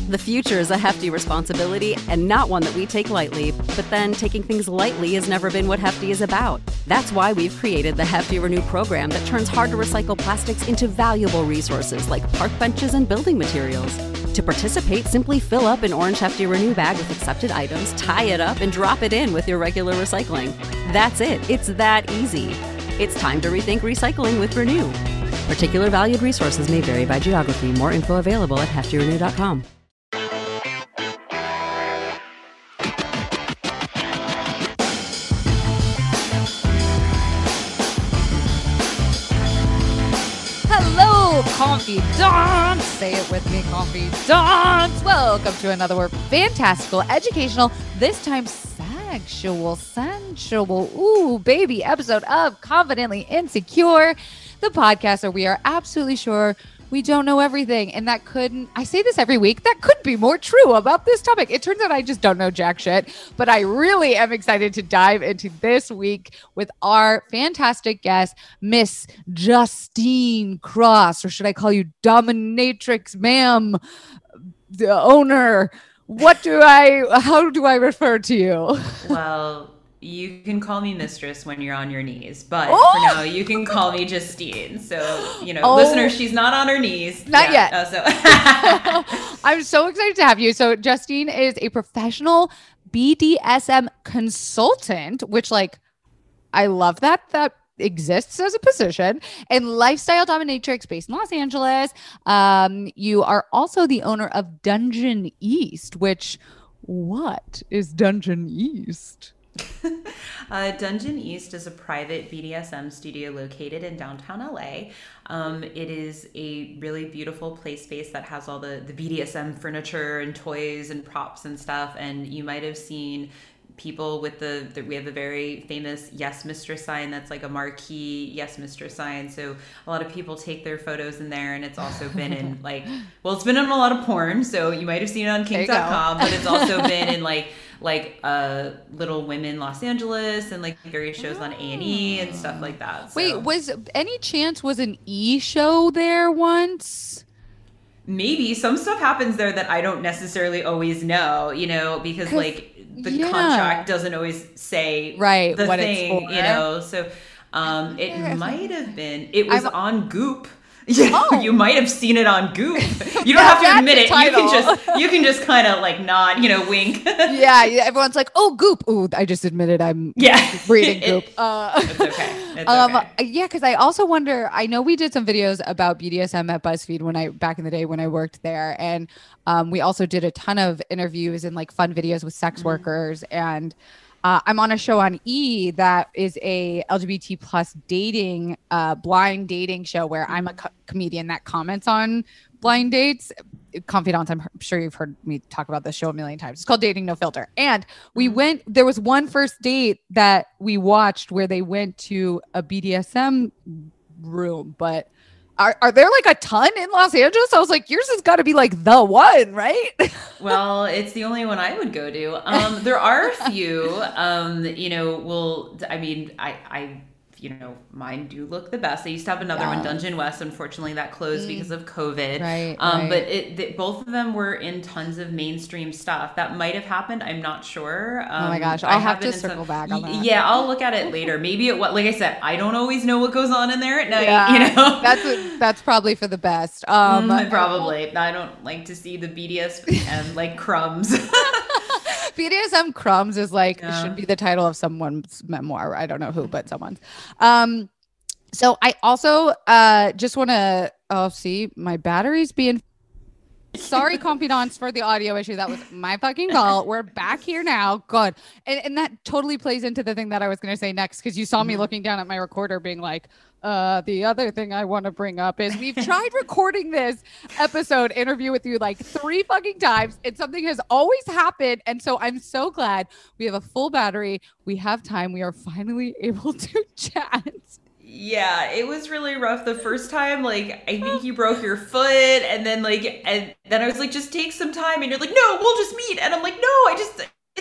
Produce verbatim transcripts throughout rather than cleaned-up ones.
The future is a hefty responsibility and not one that we take lightly, but then taking things lightly has never been what Hefty is about. That's why we've created the Hefty Renew program that turns hard-to-recycle plastics into valuable resources like park benches and building materials. To participate, simply fill up an orange Hefty Renew bag with accepted items, tie it up, and drop it in with your regular recycling. That's it. It's that easy. It's time to rethink recycling with Renew. Particular valued resources may vary by geography. More info available at hefty renew dot com. Hello, confidants! Say it with me, confidants! Welcome to another fantastical, educational, this time sexual, sensual, ooh, baby episode of Confidently Insecure, the podcast where we are absolutely sure we don't know everything. And that couldn't, I say this every week, that could be more true about this topic. It turns out I just don't know jack shit, but I really am excited to dive into this week with our fantastic guest, Miss Justine Cross, or should I call you Dominatrix, ma'am, the owner? What do I, how do I refer to you? Well, you can call me mistress when you're on your knees, but oh! for now you can call me Justine. So, you know, oh. listeners, she's not on her knees. Not yeah. yet. Oh, so I'm so excited to have you. So Justine is a professional B D S M consultant, which like, I love that, that exists as a position, and lifestyle dominatrix based in Los Angeles. Um, you are also the owner of Dungeon East, which what is Dungeon East? uh, Dungeon East is a private B D S M studio located in downtown L A. Um, it is a really beautiful play space that has all the, the B D S M furniture and toys and props and stuff. And you might have seen people with the, the we have a very famous Yes Mistress sign that's like a marquee Yes Mistress sign. So a lot of people take their photos in there, and it's also been in like, well, it's been in a lot of porn. So you might have seen it on kink dot com, but it's also been in like like uh Little Women Los Angeles and like various shows on A and E and stuff like that. So. Wait, was any chance was an E show there once? Maybe some stuff happens there that I don't necessarily always know, you know, because like the yeah. contract doesn't always say right the what thing, it's for. You know. So um it yeah. might have been it was I'm, on Goop. Yeah, oh. You might have seen it on Goop. You don't yeah, have to admit it. Title. You can just you can just kind of like nod, you know, wink. yeah, everyone's like, "Oh, Goop." Ooh, I just admitted I'm yeah. reading Goop. It, uh, it's okay. It's um, okay. Yeah, because I also wonder. I know we did some videos about B D S M at BuzzFeed when I back in the day when I worked there, and um, we also did a ton of interviews and like fun videos with sex mm-hmm. workers and. Uh, I'm on a show on E that is a L G B T plus dating, uh, blind dating show where I'm a co- comedian that comments on blind dates. Confidants, I'm sure you've heard me talk about this show a million times. It's called Dating No Filter. And we mm-hmm. went, there was one first date that we watched where they went to a B D S M room, but Are are there like a ton in Los Angeles? I was like, yours has got to be like the one, right? Well, it's the only one I would go to. Um, there are a few, um, you know, well, I mean, I, I, you know, mine do look the best. I used to have another yeah. one, Dungeon West. Unfortunately, that closed mm. because of COVID. Right, um, right. But it, the, both of them were in tons of mainstream stuff. That might have happened. I'm not sure. Um, oh my gosh, I'll have to circle some, back on that. Yeah, I'll look at it later. Maybe it. What, like I said, I don't always know what goes on in there at night. Yeah, you know, that's a, that's probably for the best. Um, mm, probably. I don't like to see the B D S M like crumbs. B D S M crumbs is like yeah. should be the title of someone's memoir. I don't know who, but someone's. Um, so I also uh just want to oh see my battery's being. Sorry, confidants, for the audio issue. That was my fucking fault. We're back here now. God, and and that totally plays into the thing that I was going to say next because you saw me looking down at my recorder, being like, Uh, the other thing I want to bring up is we've tried recording this episode interview with you like three fucking times and something has always happened. And so I'm so glad we have a full battery. We have time. We are finally able to chat. Yeah, it was really rough the first time. Like, I think you broke your foot and then like, and then I was like, just take some time. And you're like, no, we'll just meet. And I'm like, no, I just, it's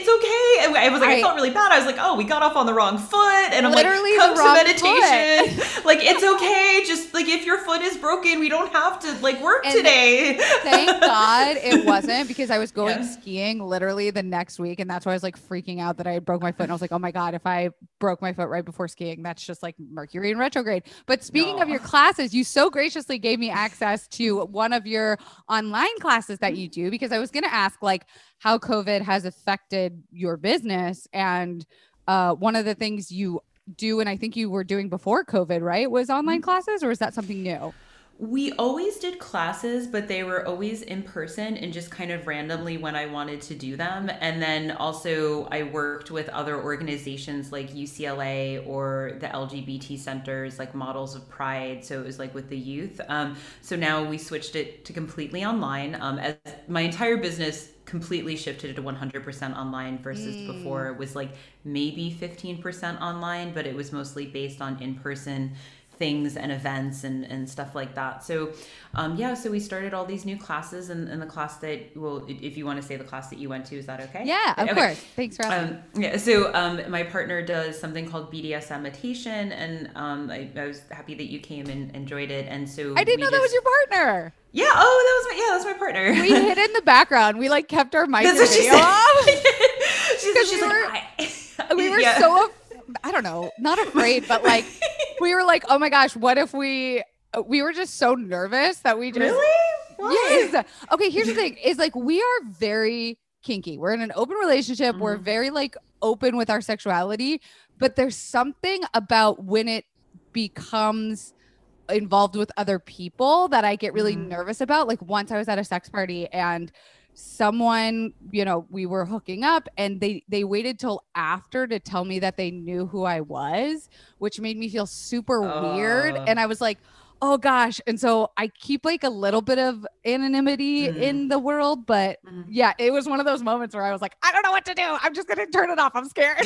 it's okay. And I was like, I, I felt really bad. I was like, oh, we got off on the wrong foot. And I'm literally like, come the to wrong meditation. foot. Like, it's okay. Just like, if your foot is broken, we don't have to like work And today. Thank God it wasn't, because I was going Yeah. skiing literally the next week. And that's why I was like freaking out that I broke my foot. And I was like, oh my God, if I broke my foot right before skiing, that's just like Mercury in retrograde. But speaking No. of your classes, you so graciously gave me access to one of your online classes that you do, because I was going to ask like how COVID has affected your business. And uh, one of the things you do, and I think you were doing before COVID, right, was online classes, or is that something new? We always did classes, but they were always in person and just kind of randomly when I wanted to do them. And then also I worked with other organizations like U C L A or the L G B T centers, like Models of Pride. So it was like with the youth. Um, so now we switched it to completely online. Um, as my entire business completely shifted to one hundred percent online versus mm. before it was like maybe fifteen percent online, but it was mostly based on in-person things and events and, and stuff like that. So um, yeah, so we started all these new classes, and, and the class that, well, if you want to say the class that you went to, is that okay? Yeah, of okay. course. Thanks for asking. Um, yeah, so um, my partner does something called B D S M meditation, and um, I, I was happy that you came and enjoyed it. And so I didn't know just, that was your partner. Yeah, oh, that was my, yeah, that was my partner. We hid in the background. We like kept our mic and That's what video off. she said. She's, she's we like, were, I, we were yeah. so, I don't know, not afraid, but like, we were like, oh my gosh, what if we, we were just so nervous that we just. Really? Why? Yes. Okay, here's the thing is like, we are very kinky. We're in an open relationship. Mm-hmm. We're very like open with our sexuality, but there's something about when it becomes involved with other people that I get really mm-hmm. nervous about. Like once I was at a sex party and someone, you know, we were hooking up and they they waited till after to tell me that they knew who I was, which made me feel super uh. weird. And I was like, oh gosh. And so I keep like a little bit of anonymity mm. in the world, but mm. yeah, it was one of those moments where I was like, I don't know what to do. I'm just going to turn it off. I'm scared.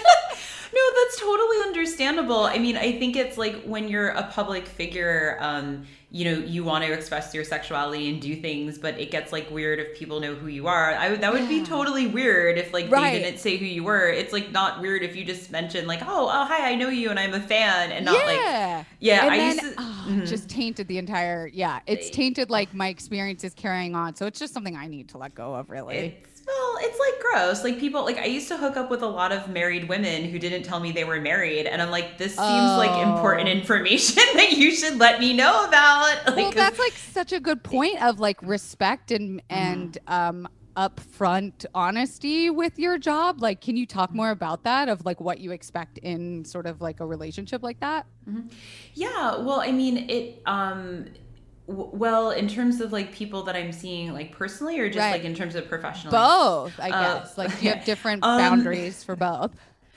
No, that's totally understandable. I mean, I think it's like when you're a public figure, um, you know, you want to express your sexuality and do things, but it gets like weird if people know who you are. I would, that would yeah. be totally weird if like right. they didn't say who you were. It's like not weird if you just mentioned like, oh, oh, hi, I know you and I'm a fan, and not yeah. like, yeah, and I then, used to, oh, mm-hmm. just tainted the entire, yeah, it's tainted like my experiences carrying on. So it's just something I need to let go of, really. It's, well, it's like gross. Like people, like I used to hook up with a lot of married women who didn't tell me they were married, and I'm like, this seems oh. like important information that you should let me know about. Like, well, that's like such a good point of like respect and and mm. um upfront honesty with your job. Like, can you talk more about that, of like what you expect in sort of like a relationship like that? Mm-hmm. Yeah. Well, I mean, it. Um, Well, in terms of like people that I'm seeing like personally, or just right. like in terms of professionally? Both, I guess. Uh, like you have different um, boundaries for both.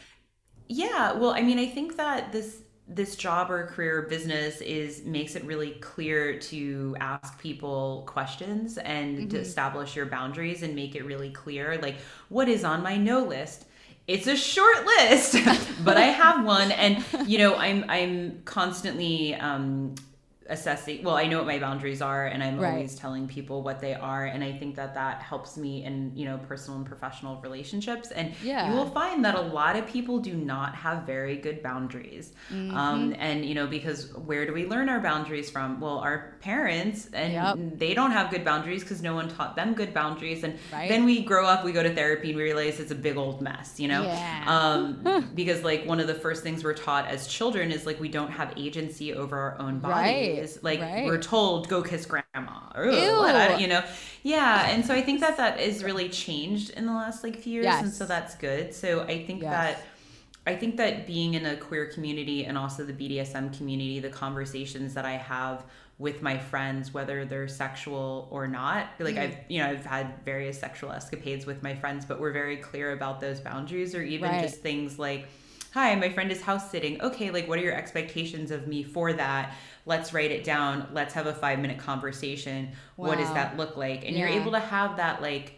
Yeah. Well, I mean, I think that this this job or career or business is makes it really clear to ask people questions and mm-hmm. to establish your boundaries and make it really clear, like, what is on my no list? It's a short list, but I have one, and you know, I'm I'm constantly um, assessing. Well, I know what my boundaries are, and I'm right. always telling people what they are, and I think that that helps me in, you know, personal and professional relationships. And yeah. you will find that a lot of people do not have very good boundaries. Mm-hmm. Um, and you know, because where do we learn our boundaries from? Well, our parents, and yep. they don't have good boundaries because no one taught them good boundaries. And right. then we grow up, we go to therapy, and we realize it's a big old mess, you know? Yeah. Um, because like one of the first things we're taught as children is like we don't have agency over our own bodies. Right. Is like right. we're told, go kiss grandma, or what, you know. Yeah. And so I think that that is really changed in the last like few years. Yes. And so that's good. So I think yes. that I think that being in a queer community and also the B D S M community, the conversations that I have with my friends, whether they're sexual or not, like mm. I've, you know, I've had various sexual escapades with my friends, but we're very clear about those boundaries, or even right. just things like, hi, my friend is house sitting. Okay, like what are your expectations of me for that? Let's write it down. Let's have a five minute conversation. Wow. What does that look like? And yeah. you're able to have that like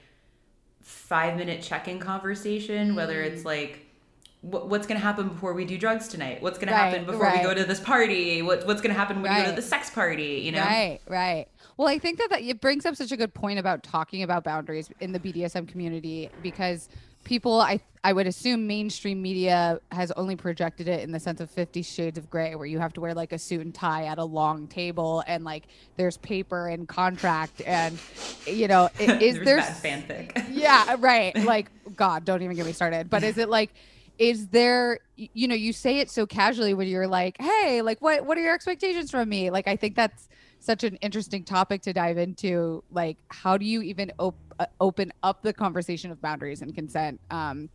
five minute check-in conversation, mm. whether it's like, what, what's going to happen before we do drugs tonight? What's going right, to happen before right. we go to this party? What, what's going to happen when right. we go to the sex party? You know? Right, right. Well, I think that, that it brings up such a good point about talking about boundaries in the B D S M community, because people, I I would assume mainstream media has only projected it in the sense of Fifty Shades of Grey, where you have to wear like a suit and tie at a long table, and like there's paper and contract, and you know, i- is there that fanfic? Yeah, right. Like, God, don't even get me started. But is it like, is there, y- you know, you say it so casually when you're like, hey, like, what, what are your expectations from me? Like, I think that's such an interesting topic to dive into. Like, how do you even op- uh, open up the conversation of boundaries and consent? Um,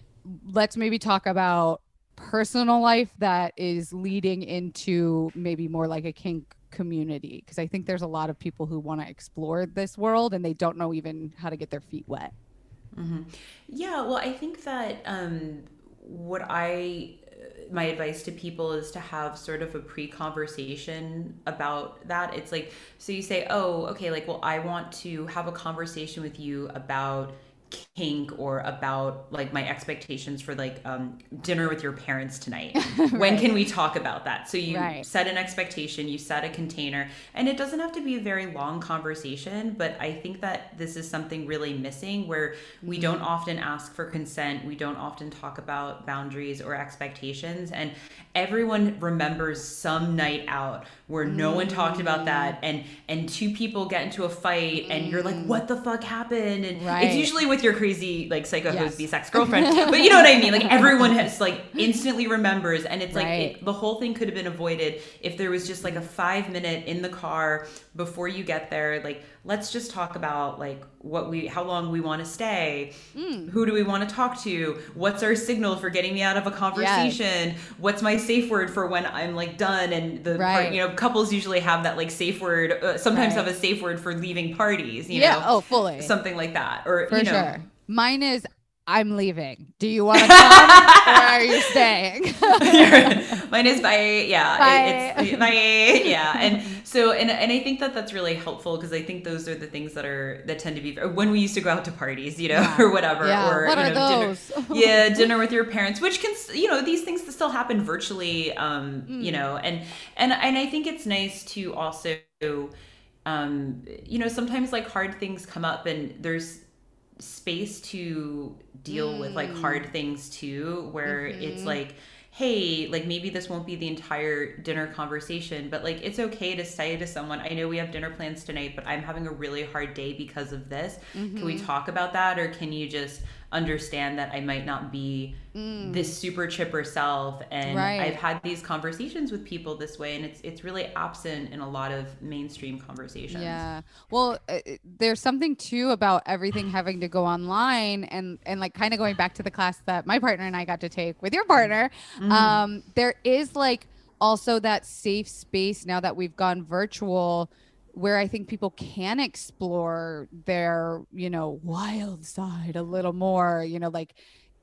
let's maybe talk about personal life that is leading into maybe more like a kink community, because I think there's a lot of people who want to explore this world and they don't know even how to get their feet wet. Mm-hmm. Yeah, well, I think that um, what I, my advice to people is to have sort of a pre-conversation about that. It's like, so you say, oh, okay, like, well, I want to have a conversation with you about kink or about like my expectations for like um, dinner with your parents tonight. When Right. can we talk about that? So you Right. set an expectation, you set a container, and it doesn't have to be a very long conversation, but I think that this is something really missing where we don't often ask for consent. We don't often talk about boundaries or expectations, and everyone remembers some night out where no one talked about that, and and two people get into a fight and you're like, what the fuck happened? And Right. it's usually with your crazy like psycho Yes. host be-sex girlfriend, but you know what I mean, like everyone has like instantly remembers, and it's like Right. it, the whole thing could have been avoided if there was just like a five minute in the car before you get there, like let's just talk about like what we how long we want to stay, who do we want to talk to, what's our signal for getting me out of a conversation, what's my safe word for when I'm like done, and the Right. part, you know, couples usually have that like safe word, uh, sometimes Right. have a safe word for leaving parties, you Yeah. know, Oh, fully. something like that, or For you know, sure. Mine is, I'm leaving. Do you want to come or are you staying? mine is bye. Yeah, Bye. It, it's bye. Yeah, and so and and I think that that's really helpful because I think those are the things that are that tend to be when we used to go out to parties, you know, Yeah. or whatever, Yeah. or What you are know, those? dinner, yeah, dinner with your parents, which can you know these things still happen virtually, um, Mm. you know, and and and I think it's nice to also, um, you know, sometimes like hard things come up and there's space to deal with like hard things too, where it's like, hey, like maybe this won't be the entire dinner conversation, but like it's okay to say to someone, I know we have dinner plans tonight, but I'm having a really hard day because of this. Can we talk about that? Or can you just understand that I might not be this super chipper self? And Right. I've had these conversations with people this way, and it's it's really absent in a lot of mainstream conversations. Yeah. Well, uh, uh, there's something too about everything having to go online, and and like kind of going back to the class that my partner and I got to take with your partner. Um, there is like also that safe space now that we've gone virtual, where I think people can explore their, you know, wild side a little more, you know, like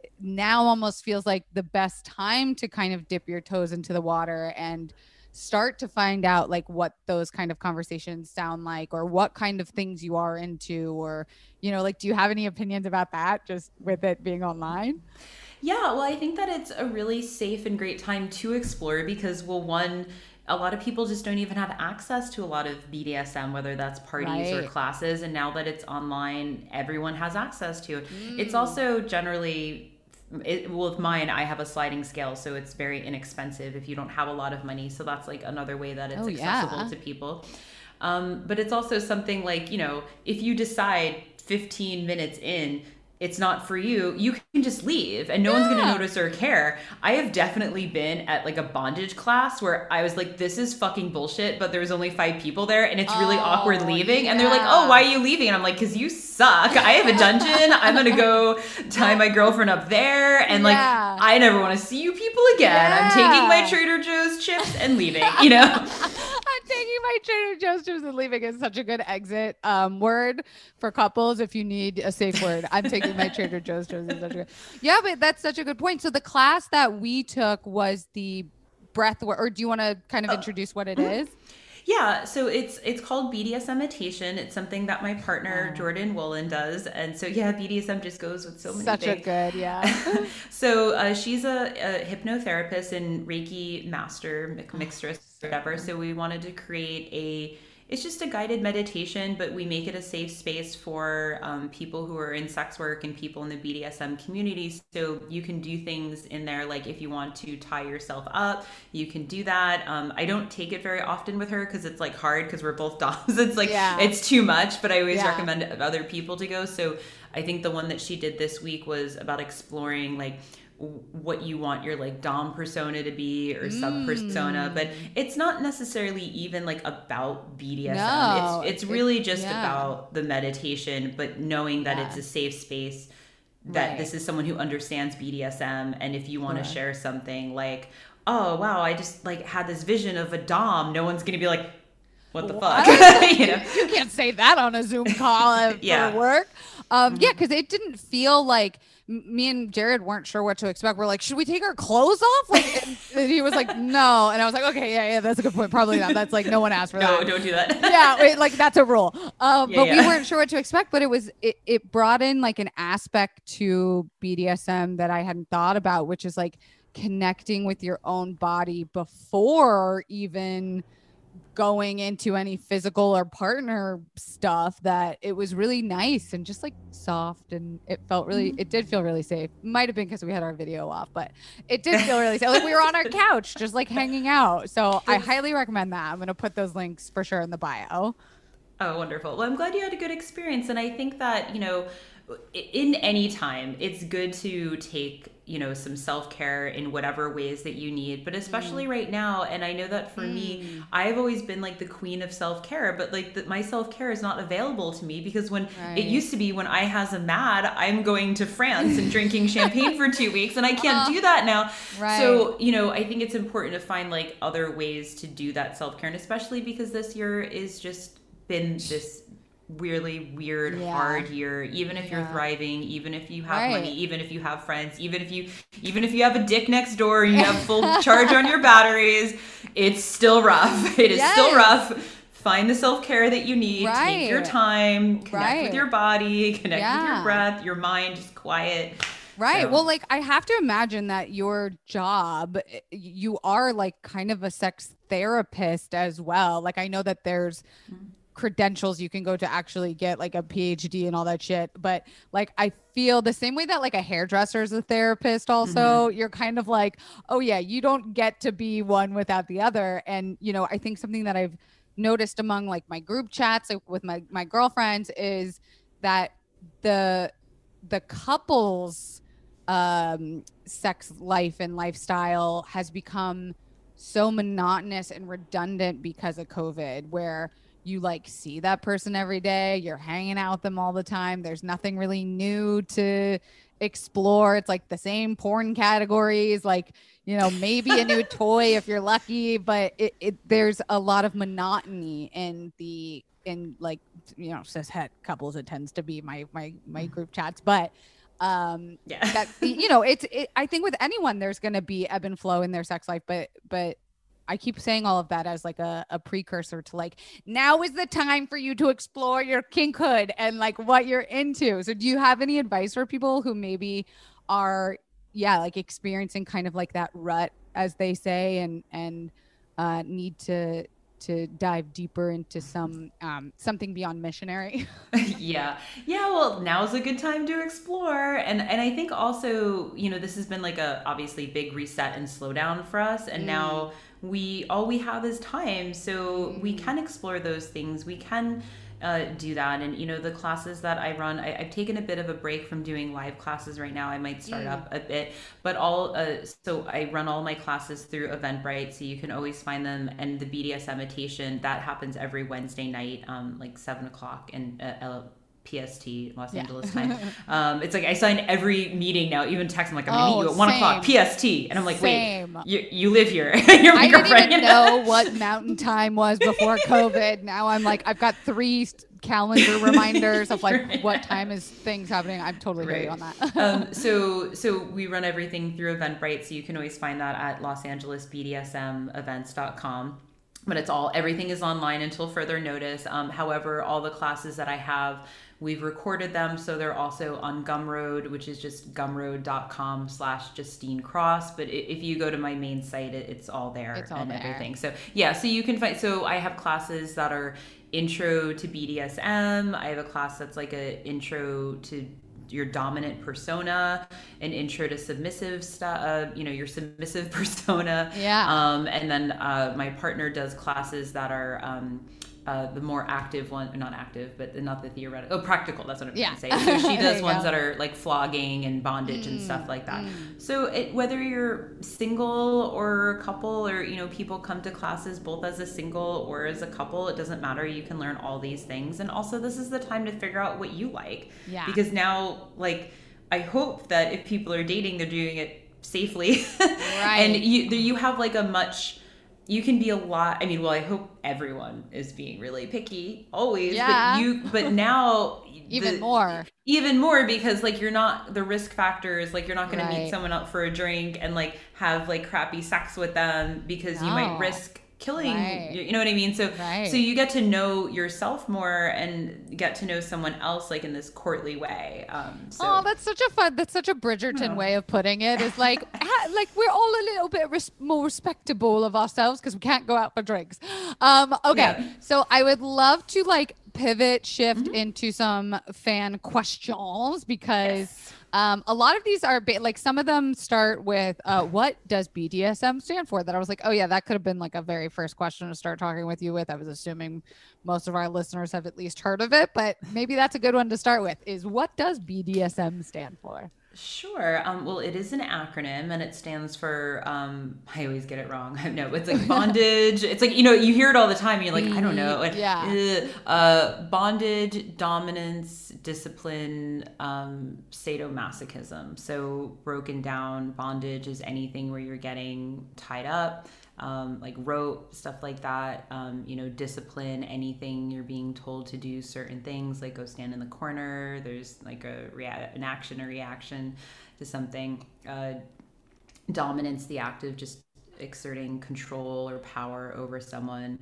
now almost feels like the best time to kind of dip your toes into the water and start to find out like what those kind of conversations sound like, or what kind of things you are into, or, you know, like, do you have any opinions about that just with it being online? Yeah, well, I think that it's a really safe and great time to explore because, well, one, a lot of people just don't even have access to a lot of B D S M, whether that's parties or Right. classes. And now that it's online, everyone has access to it. Mm. It's also generally, it, well, with mine, I have a sliding scale, so it's very inexpensive if you don't have a lot of money. So that's like another way that it's Oh, accessible yeah. to people. Um, but it's also something like, you know, if you decide fifteen minutes in, it's not for you, you can just leave and no one's going to Yeah. notice or care. I have definitely been at like a bondage class where I was like, this is fucking bullshit, but there's only five people there and it's really Oh, awkward leaving. And they're like, yeah. oh, why are you leaving? And I'm like, cause you suck. I have a dungeon. I'm going to go tie my girlfriend up there. And like, Yeah. I never want to see you people again. I'm taking my Yeah. Trader Joe's chips and leaving, you know? I'm taking my Trader Joe's chips and leaving is such a good exit um, word for couples. If you need a safe word, I'm taking my Trader Joe's chips. Is such a good. Yeah, but that's such a good point. So the class that we took was the breath work, or do you want to kind of introduce what it is? Yeah, so it's it's called B D S M Imitation. It's something that my partner Jordan Woolen does, and so yeah, B D S M just goes with so many Such a things. good, yeah. So uh, she's a, a hypnotherapist and Reiki master, mi- mixtress, whatever. So we wanted to create a it's just a guided meditation, but we make it a safe space for um, people who are in sex work and people in the B D S M community. So you can do things in there, like if you want to tie yourself up, you can do that. Um, I don't take it very often with her because it's like hard because we're both doms. It's like, yeah. it's too much, but I always yeah. recommend other people to go. So I think the one that she did this week was about exploring like what you want your like dom persona to be or sub persona, mm. but it's not necessarily even like about B D S M. No, it's it's really it, just yeah. about the meditation, but knowing that yeah. it's a safe space, that right. this is someone who understands B D S M, and if you want to sure. share something like, oh wow, I just like had this vision of a dom, no one's gonna be like, what the what? fuck? you know? You can't say that on a Zoom call yeah. for work. Um, mm-hmm. Yeah, because it didn't feel like me and Jared weren't sure what to expect. We're like, should we take our clothes off? Like, and, and he was like, no. And I was like, okay, yeah, yeah, that's a good point. Probably not. That's like, no one asked for no, that. No, don't do that. yeah, wait, like that's a rule. Um, yeah, but yeah. we weren't sure what to expect. But it was, it, it brought in like an aspect to B D S M that I hadn't thought about, which is like connecting with your own body before even going into any physical or partner stuff. That it was really nice and just like soft, and it felt really, it did feel really safe. Might have been because we had our video off, but it did feel really safe. Like we were on our couch just like hanging out. So I highly recommend that. I'm going to put those links for sure in the bio. Oh, wonderful. Well, I'm glad you had a good experience. And I think that, you know, in any time, it's good to take, you know, some self-care in whatever ways that you need, but especially mm. right now. And I know that for mm. me, I've always been like the queen of self-care, but like the, my self-care is not available to me because when right. it used to be when I has a mad, I'm going to France and drinking champagne for two weeks and I can't uh, do that now. Right. So, you know, I think it's important to find like other ways to do that self-care. And especially because this year is just been this really weird, yeah. hard year. Even if yeah. you're thriving, even if you have right. money, even if you have friends, even if you even if you have a dick next door and you have full charge on your batteries, it's still rough. It is yes. still rough. Find the self-care that you need. Right. Take your time. Connect right. with your body. Connect yeah. with your breath, your mind. Just quiet. Right. So. Well, like I have to imagine that your job, you are like kind of a sex therapist as well. Like I know that there's mm-hmm. credentials you can go to actually get like a P H D and all that shit, but like I feel the same way that like a hairdresser is a therapist also. Mm-hmm. You're kind of like, oh yeah, you don't get to be one without the other. And you know, I think something that I've noticed among like my group chats like, with my my girlfriends is that the the couples um sex life and lifestyle has become so monotonous and redundant because of COVID, where you like see that person every day, you're hanging out with them all the time, there's nothing really new to explore. It's like the same porn categories, like, you know, maybe a new toy if you're lucky, but it, it there's a lot of monotony in the in like, you know, cishet couples. It tends to be my my my group chats, but um yeah that you know it's it, I think with anyone there's going to be ebb and flow in their sex life, but but I keep saying all of that as like a, a precursor to like, now is the time for you to explore your kinkhood and like what you're into. So do you have any advice for people who maybe are, yeah, like experiencing kind of like that rut, as they say, and, and uh, need to, to dive deeper into some, um, something beyond missionary? yeah. Yeah. Well, now's a good time to explore. And, and I think also, you know, this has been like a obviously big reset and slowdown for us. And mm. now we all we have is time, so we can explore those things. We can uh, do that. And you know, the classes that I run, I, I've taken a bit of a break from doing live classes right now. I might start mm. up a bit, but all uh, so I run all my classes through Eventbrite, so you can always find them. And the B D S M imitation that happens every Wednesday night, um, like seven o'clock in uh, P S T, Los yeah. Angeles time. Um, it's like I sign every meeting now, even text. I'm like, I'm gonna oh, meet you at one o'clock P S T, and I'm like, same. wait, you you live here? You're my I girlfriend, didn't even know what mountain time was before COVID. Now I'm like, I've got three calendar reminders of like right. what time is things happening. I'm totally right. ready on that. um, so so we run everything through Eventbrite, so you can always find that at Los Angeles B D S M events dot com. But it's all, everything is online until further notice. Um, however, all the classes that I have, we've recorded them, so they're also on Gumroad, which is just gumroad.com slash Justine Cross. But if you go to my main site, it, it's all there it's all and there. everything. So yeah, so you can find, so I have classes that are intro to B D S M. I have a class that's like a intro to your dominant persona, an intro to submissive stuff, uh, you know, your submissive persona. Yeah. Um, and then uh, my partner does classes that are um, uh, the more active one, not active, but not the theoretical. Oh, practical. That's what I'm yeah. trying to say. So she does ones go. that are like flogging and bondage mm, and stuff like that. Mm. So it, whether you're single or a couple, or, you know, people come to classes both as a single or as a couple, it doesn't matter. You can learn all these things. And also this is the time to figure out what you like. Yeah. Because now, like, I hope that if people are dating, they're doing it safely. Right. And you, you have like a much, you can be a lot. I mean, well, I hope everyone is being really picky always, yeah. but you, but now even the, more, even more because like you're not, the risk factors, like you're not going right. to meet someone out for a drink and like have like crappy sex with them because no. you might risk killing, right. you know what I mean? So, right. so you get to know yourself more and get to know someone else like in this courtly way. Um, so. Oh, that's such a fun, that's such a Bridgerton oh. way of putting it. Is like, like we're all a little bit res- more respectable of ourselves because we can't go out for drinks. Um, okay. Yeah. So I would love to like pivot, shift mm-hmm. into some fan questions because yes. Um, a lot of these are ba- like some of them start with uh, what does B D S M stand for? That I was like, oh yeah, that could have been like a very first question to start talking with you with. I was assuming most of our listeners have at least heard of it, but maybe that's a good one to start with. Is what does B D S M stand for? Sure. Um, well, it is an acronym and it stands for, um, I always get it wrong. No, it's like bondage. It's like, you know, you hear it all the time. And you're like, I don't know. And, yeah. Uh, bondage, dominance, discipline, um, sadomasochism. So broken down, bondage is anything where you're getting tied up. Um, like rope, stuff like that, um, you know, discipline, anything you're being told to do certain things, like go stand in the corner. There's like a rea- an action or reaction to something. Uh, dominance, the act of just exerting control or power over someone.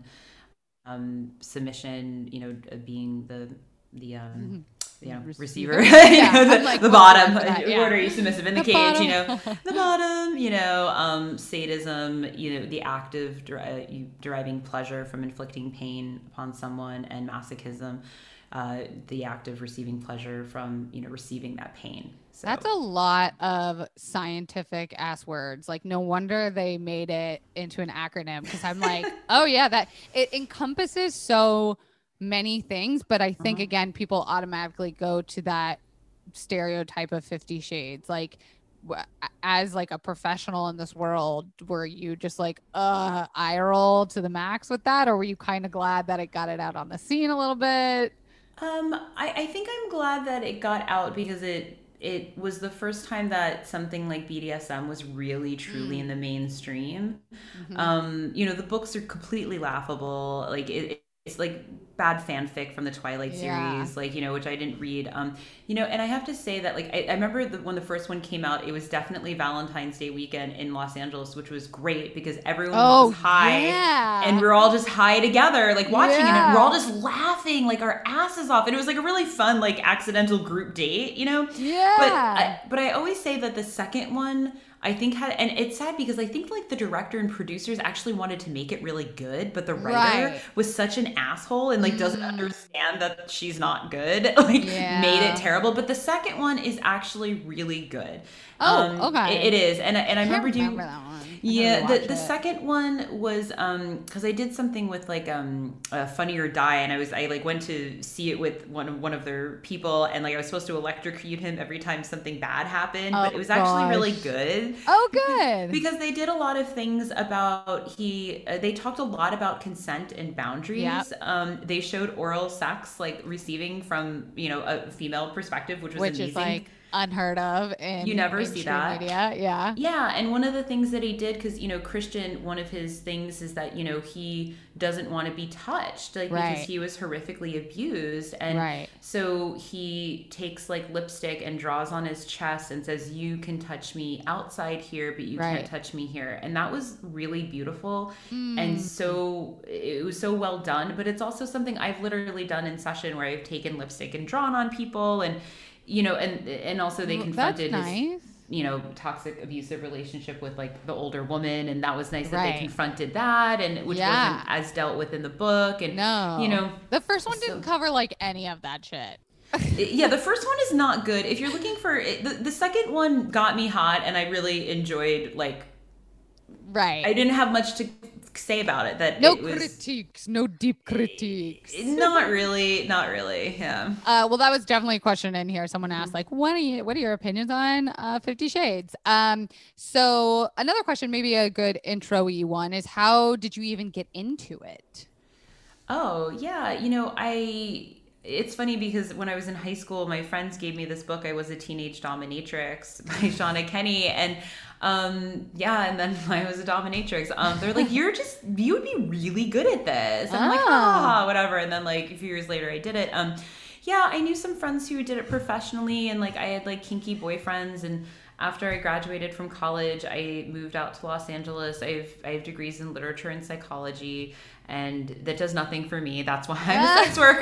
Um, submission, you know, being the, the, um, mm-hmm. you know, receiver, yeah, you know, the, like, the bottom, that, yeah. what are you submissive in the, the cage, bottom. you know, the bottom, you know, um, sadism, you know, the act of deri- you deriving pleasure from inflicting pain upon someone, and masochism, uh, the act of receiving pleasure from, you know, receiving that pain. So. That's a lot of scientific ass words. Like, no wonder they made it into an acronym because I'm like, oh yeah, that it encompasses so many things, but I think uh-huh. again, people automatically go to that stereotype of Fifty Shades. Like, w- as like a professional in this world, were you just like uh eye roll to the max with that, or were you kind of glad that it got it out on the scene a little bit? Um, I, I think I'm glad that it got out because it it was the first time that something like B D S M was really truly mm. in the mainstream. Mm-hmm. Um, you know, the books are completely laughable. Like it, it's like bad fanfic from the Twilight series, yeah. like, you know, which I didn't read. Um, you know, and I have to say that, like, I, I remember the, when the first one came out, it was definitely Valentine's Day weekend in Los Angeles, which was great because everyone oh, was high yeah. and we're all just high together, like watching yeah. it, and we're all just laughing like our asses off. And it was like a really fun, like, accidental group date, you know? Yeah. But I, but I always say that the second one, I think had, and it's sad because I think like the director and producers actually wanted to make it really good, but the writer right. was such an asshole and like mm. doesn't understand that she's not good, like yeah. made it terrible. But the second one is actually really good. Oh, um, okay. It, it is, and and I, I remember doing. that one. Yeah, the, the it. second one was um because I did something with like um uh, Funny or Die, and I was I like went to see it with one of one of their people, and like I was supposed to electrocute him every time something bad happened, oh, but it was gosh. actually really good. Oh, good. Because, because they did a lot of things about he uh, they talked a lot about consent and boundaries. Yep. Um, they showed oral sex like receiving from, you know, a female perspective, which was which amazing. Is like unheard of in you never see that media. Yeah yeah and one of the things that he did, because, you know, Christian, one of his things is that, you know, he doesn't want to be touched, like right. because he was horrifically abused, and right. so he takes like lipstick and draws on his chest and says, you can touch me outside here, but you right. can't touch me here. And that was really beautiful. mm. And so it was so well done. But it's also something I've literally done in session where I've taken lipstick and drawn on people, and you know, and and also they confronted That's nice. his, you know, toxic abusive relationship with like the older woman, and that was nice that Right. they confronted that, and which Yeah. wasn't as dealt with in the book. And No. you know, The first one so- didn't cover like any of that shit. yeah, the first one is not good. If you're looking for it, the, the second one got me hot, and I really enjoyed. Like, Right. I didn't have much to say about it. That no it was, critiques, no deep critiques. Not really, not really. Yeah. Uh, well, that was definitely a question in here. Someone asked, like, what are you, what are your opinions on uh, Fifty Shades? Um, so another question, maybe a good intro-y one, is how did you even get into it? Oh yeah, you know, I. It's funny because when I was in high school, my friends gave me this book, I Was a Teenage Dominatrix by Shauna Kenny. And um, yeah, and then I was a dominatrix. Um, they're like, you're just, you would be really good at this. And I'm like, ah, whatever. And then like a few years later, I did it. Um, yeah, I knew some friends who did it professionally, and like I had like kinky boyfriends. And after I graduated from college, I moved out to Los Angeles. I have, I have degrees in literature and psychology. And that does nothing for me. That's why I'm a sex worker.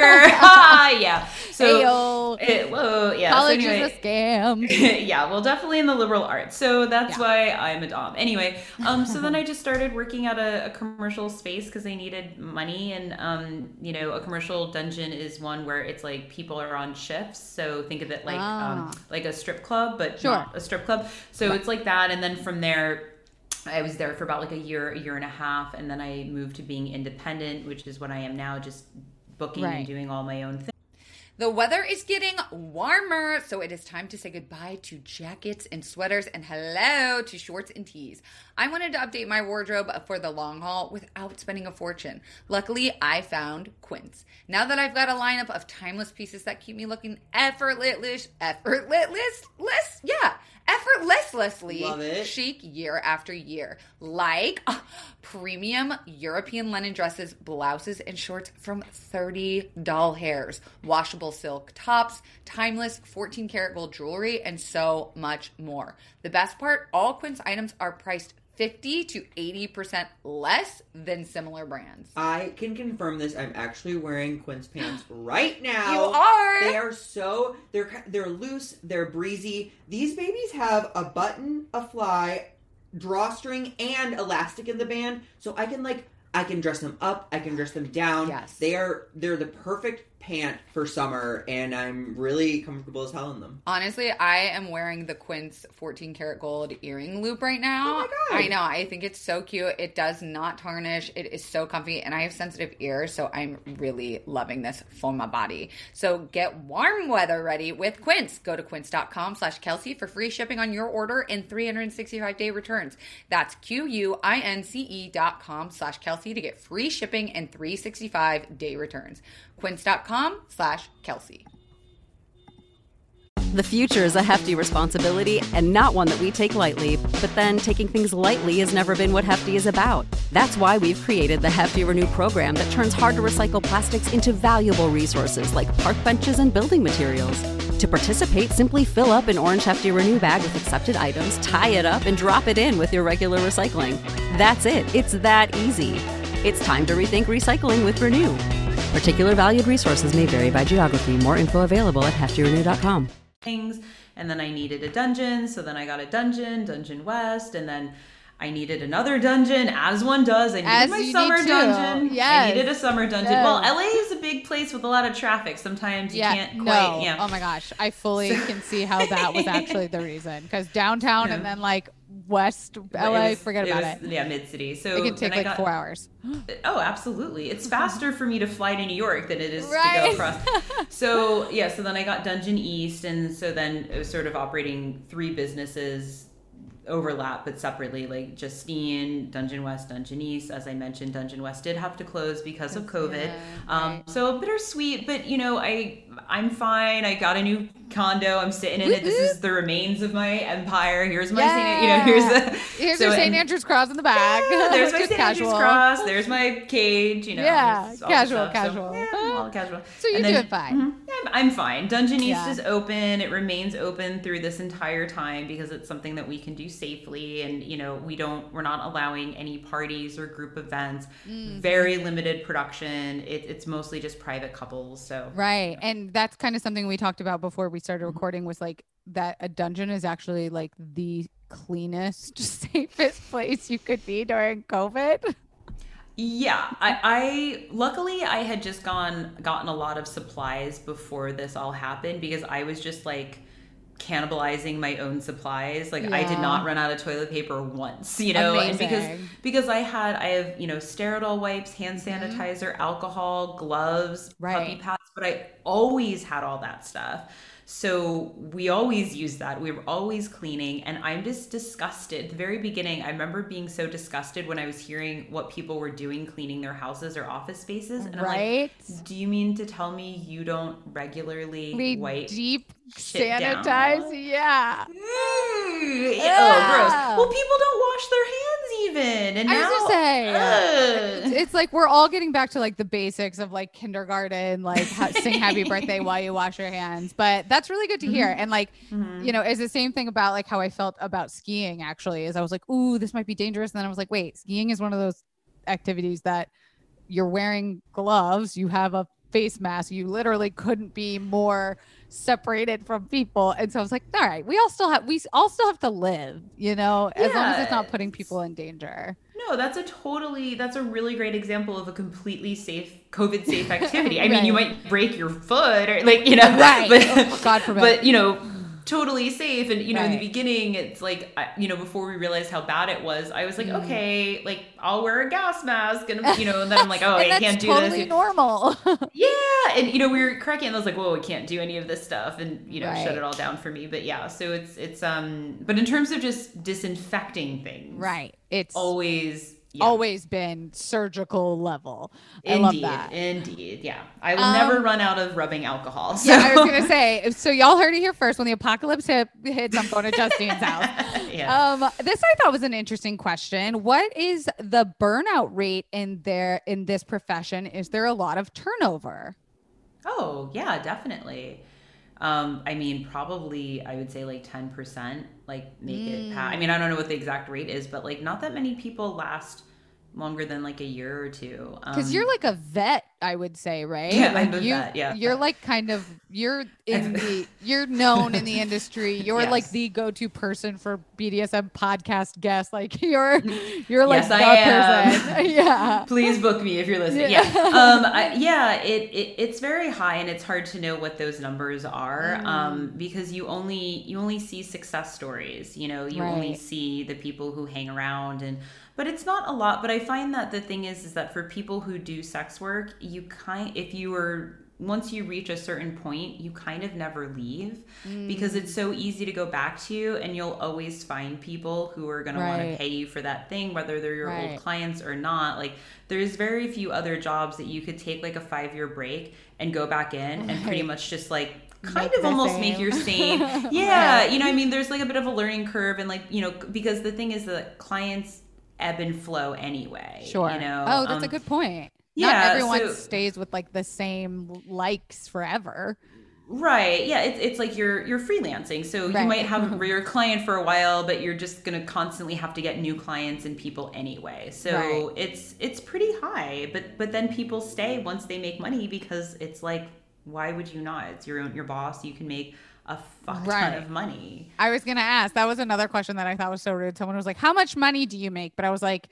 Yeah. So, Ayo. it, whoa, yeah. College so anyway, is a scam. yeah, well, definitely in the liberal arts. So that's Yeah. why I'm a dom. Anyway, um, so then I just started working at a, a commercial space because I needed money. And, um, you know, a commercial dungeon is one where it's like people are on shifts. So think of it like Ah. um, like a strip club, but Sure. not a strip club. So it's like that. And then from there, I was there for about like a year, a year and a half, and then I moved to being independent, which is what I am now, just booking Right. and doing all my own things. The weather is getting warmer, so it is time to say goodbye to jackets and sweaters and hello to shorts and tees. I wanted to update my wardrobe for the long haul without spending a fortune. Luckily, I found Quince. Now that I've got a lineup of timeless pieces that keep me looking effortless, effortless, less, yeah, effortlessly Love it. chic year after year. Like uh, premium European linen dresses, blouses, and shorts from thirty doll hairs, washable silk tops, timeless fourteen karat gold jewelry, and so much more. The best part, all Quince items are priced fifty to eighty percent less than similar brands. I can confirm this. I'm actually wearing Quince pants right now. You are? They are so they're they're loose. They're breezy. These babies have a button, a fly, drawstring, and elastic in the band, so I can like I can dress them up. I can dress them down. Yes. They are they're the perfect pant for summer, and I'm really comfortable as hell in them. Honestly, I am wearing the Quince fourteen karat gold earring loop right now. Oh my God. I know. I think it's so cute. It does not tarnish. It is so comfy, and I have sensitive ears, so I'm really loving this for my body. So get warm weather ready with Quince. Go to quince.com slash Kelsey for free shipping on your order and three hundred sixty-five day returns. That's Q-U-I-N-C-E dot com slash Kelsey to get free shipping and three hundred sixty-five day returns. Quince.com slash Kelsey. The future is a hefty responsibility and not one that we take lightly. But then taking things lightly has never been what Hefty is about. That's why we've created the Hefty Renew program that turns hard-to-recycle plastics into valuable resources like park benches and building materials. To participate, simply fill up an orange Hefty Renew bag with accepted items, tie it up, and drop it in with your regular recycling. That's it. It's that easy. It's time to rethink recycling with Renew. Particular valued resources may vary by geography. More info available at hefty renew dot com. Things, and then I needed a dungeon, so then I got a dungeon, Dungeon West, and then I needed another dungeon, as one does. I needed As my you summer need to. dungeon. Yes. I needed a summer dungeon. Yes. Well, L A is a big place with a lot of traffic. Sometimes you Yeah, can't no. quite. Yeah. Oh my gosh, I fully can see how that was actually the reason. Because downtown and then like West L A, was- forget about was, it. Yeah, mid city. So It can take then I like got- four hours. Oh, absolutely. It's faster for me to fly to New York than it is Right. to go across. So, yeah, so then I got Dungeon East, and so then it was sort of operating three businesses overlap but separately, like Justine, Dungeon West, Dungeon East. As I mentioned, Dungeon West did have to close because of COVID. Yeah, um, right. So bittersweet, but you know, I I'm fine. I got a new condo. I'm sitting in it. This is the remains of my empire. Here's my Saint, you know, here's the Here's so- your Saint and- Andrew's cross in the back. yeah, there's my Just Saint Andrew's casual. cross. There's my cage. You know. Yeah, there's all the casual, stuff. casual. So, yeah, all casual. So you're And then- doing fine. Mhm. Yeah, I'm, I'm fine. Dungeon East Yeah. is open. It remains open through this entire time because it's something that we can do safely, and you know, we don't. We're not allowing any parties or group events. Mm-hmm. Very limited production. It, it's mostly just private couples. So Right. And mean, that's kind of something we talked about before we started recording, was like that a dungeon is actually like the cleanest, safest place you could be during COVID. Yeah, I, I luckily I had just gone gotten a lot of supplies before this all happened, because I was just like cannibalizing my own supplies. Like I did Yeah. not run out of toilet paper once, you know, and because Amazing. because I had I have, you know, Steridol wipes, hand sanitizer, alcohol, gloves, puppy Right. pads, but I always had all that stuff. So we always use that. We were always cleaning, and I'm just disgusted. At the very beginning, I remember being so disgusted when I was hearing what people were doing cleaning their houses or office spaces. And I'm Right? like, do you mean to tell me you don't regularly We wipe deep shit down? sanitize. Yeah. Mm, Yeah. Oh, gross. Well, people don't wash their hands even. And I was now, gonna say, ugh. it's like we're all getting back to like the basics of like kindergarten, like ha- sing happy birthday while you wash your hands. But that's really good to hear. And like, you know, it's the same thing about like how I felt about skiing actually, is I was like, ooh, this might be dangerous. And then I was like, wait, skiing is one of those activities that you're wearing gloves, you have a face mask, you literally couldn't be more separated from people. And so I was like, all right, we all still have we all still have to live, you know, as long as it's not putting people in danger. No, that's a totally, that's a really great example of a completely safe, COVID safe activity. I mean, you Right. might break your foot or like, you know, Right. but, Oh, God forbid. but you know, totally safe. And, you know, in the Right. beginning, it's like, I- you know, before we realized how bad it was, I was like, Mm. okay, like I'll wear a gas mask and, you know, and then I'm like, oh, And I that's can't do totally this. normal. Yeah. And, you know, we were cracking and I was like, whoa, we can't do any of this stuff. And, you know, Right. shut it all down for me. But yeah, so it's, it's, um, but in terms of just disinfecting things. Right. It's Always. Yeah. always been surgical level. I Indeed, love that. indeed, yeah. I will Um, never run out of rubbing alcohol. So. Yeah, I was gonna say. So y'all heard it here first. When the apocalypse hit, hits, I'm going to Justine's house. Yeah. Um, this I thought was an interesting question. What is the burnout rate in there in this profession? Is there a lot of turnover? Oh, yeah, definitely. Um, I mean, probably I would say like ten percent, like make it past. I mean, I don't know what the exact rate is, but like not that many people last longer than like a year or two. Because Um, you're like a vet, I would say, right? Yeah, like I'm a you, vet, yeah. You're like kind of you're in the you're known in the industry. You're Yes. like the go-to person for B D S M podcast guests. Like you're you're like Yes, the I am. person. Yeah. Please book me if you're listening. Yeah. Yeah, um, I, yeah. It, it it's very high, and it's hard to know what those numbers are, Mm. um, because you only you only see success stories. You know, you only Right. see the people who hang around, and but it's not a lot. But I find that the thing is, is that for people who do sex work, you kind if you are once you reach a certain point, you kind of never leave because it's so easy to go back to, and you'll always find people who are going to want Right. to pay you for that thing, whether they're your Right. old clients or not. Like there's very few other jobs that you could take like a five year break and go back in and pretty Right. much just like kind Make of the almost make same. your same. Yeah. Right. You know, I mean, there's like a bit of a learning curve, and like, you know, because the thing is that clients ebb and flow anyway. Sure. You know, Oh, that's a Um, good point. yeah, Not everyone so- stays with like the same likes forever. Right. Yeah. It's, it's like you're you're freelancing, so Right. you might have your client for a while, but you're just gonna constantly have to get new clients and people anyway. So Right. it's it's pretty high, but but then people stay once they make money, because it's like, why would you not? It's your own your boss. You can make a fuck ton Right. of money. I was gonna ask. That was another question that I thought was so rude. Someone was like, "How much money do you make?" But I was like,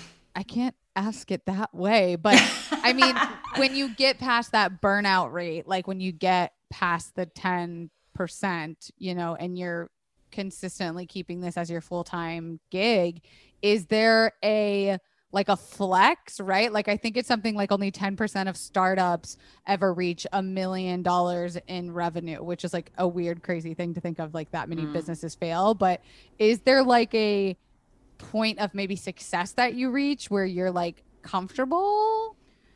I can't ask it that way. But I mean, when you get past that burnout rate, like when you get past the ten percent, you know, and you're consistently keeping this as your full-time gig, is there a like a flex, right? Like I think it's something like only ten percent of startups ever reach a million dollars in revenue, which is like a weird, crazy thing to think of, like that many Mm. businesses fail. But is there like a point of maybe success that you reach where you're like comfortable?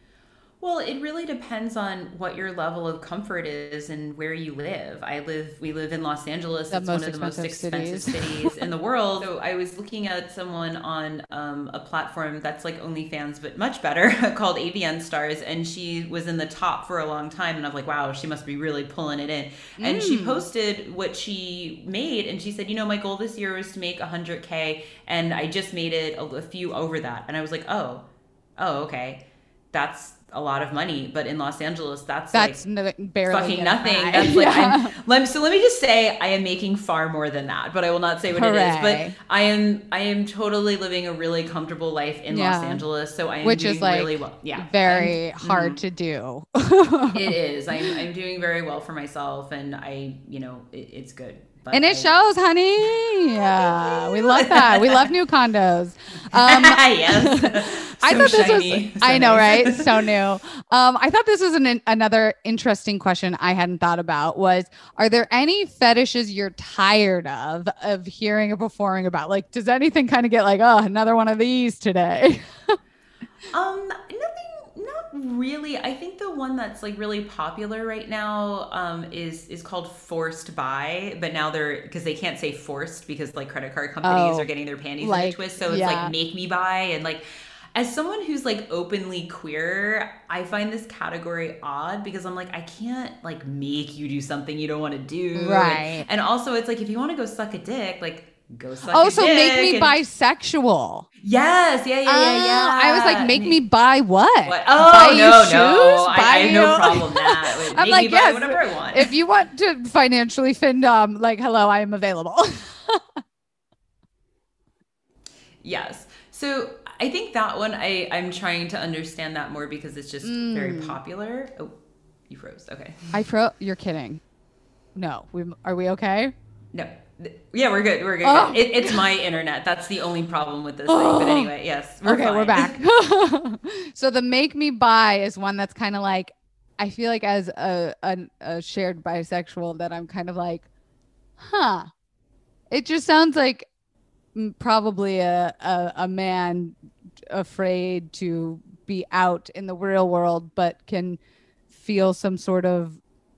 Well, it really depends on what your level of comfort is and where you live. I live, we live in Los Angeles. The It's one most of the most expensive expensive cities in the world. So I was looking at someone on um, a platform that's like OnlyFans, but much better, called A V N Stars. And she was in the top for a long time. And I'm like, wow, she must be really pulling it in. And she posted what she made. And she said, you know, my goal this year was to make one hundred K. And I just made it a, a few over that. And I was like, oh, oh, okay. That's a lot of money, but in Los Angeles, that's, that's like n- barely fucking getting nothing. by. That's like, Yeah. I'm, let me, so let me just say, I am making far more than that, but I will not say what Hooray. it is. But I am, I am totally living a really comfortable life in Yeah. Los Angeles. So I am Which doing is like really well. Yeah, very I'm- hard mhm. to do. It is. I'm, I'm doing very well for myself, and I, you know, it, it's good. But And it I, shows, honey. Yeah, we love that. We love new condos. Um, yes. I So thought this shiny. was. So I know, nice. right? So new. Um, I thought this was an, another interesting question I hadn't thought about. Was, are there any fetishes you're tired of of hearing or performing about? Like, does anything kind of get like, oh, another one of these today? Um, nothing, not really. I think the one that's like really popular right now um, is is called forced buy, but now they're because they can't say forced because like credit card companies Oh, are getting their panties in like, a twist. So it's yeah. like make me buy and like. As someone who's like openly queer, I find this category odd because I'm like, I can't like make you do something you don't want to do. Right. And, and also it's like, if you want to go suck a dick, like go suck Oh, a so dick. make me and- bisexual. Yes. Yeah, yeah, yeah, Oh, yeah. I was like, make me buy what? What? Oh, buy you no, shoes? no. I, Buy I have no you- problem with that. Wait, I'm make like, me buy yes, whatever I want. if you want to financially findom, like, hello, I am available. Yes. So I think that one, I, I'm trying to understand that more because it's just Mm. very popular. Oh, you froze. Okay. I fro. You're kidding. No, we are we okay? No. Yeah, we're good. We're good. Oh. It, it's my internet. That's the only problem with this thing. But anyway, yes. We're okay, fine. we're back. So the make me buy is one that's kind of like, I feel like as a, a a shared bisexual that I'm kind of like, huh. It just sounds like mm, probably a, a a man afraid to be out in the real world, but can feel some sort of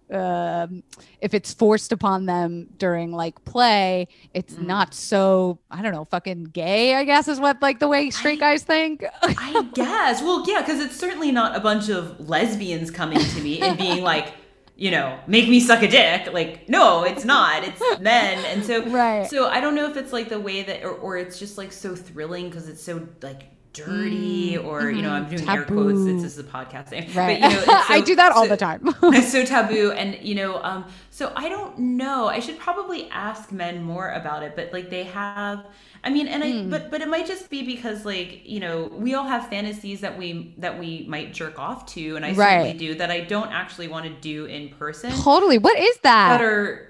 um if it's forced upon them during like play, it's Mm. not so, I don't know, fucking gay, I guess is what like the way straight guys think. I guess. Well, yeah, because it's certainly not a bunch of lesbians coming to me and being like, you know, make me suck a dick. Like, no, it's not. It's men. And so, Right. so I don't know if it's like the way that, or, or it's just like so thrilling because it's so like dirty or, you know, I'm doing air Taboo. quotes. It's just a podcast thing. Right. But, you know, it's so, I do that all so- the time. It's so taboo. And, you know, um, so I don't know. I should probably ask men more about it, but like they have, I mean, and I, Hmm. but, but it might just be because like, you know, we all have fantasies that we, that we might jerk off to. And I Right. certainly do that I don't actually want to do in person Totally. What is that? that are,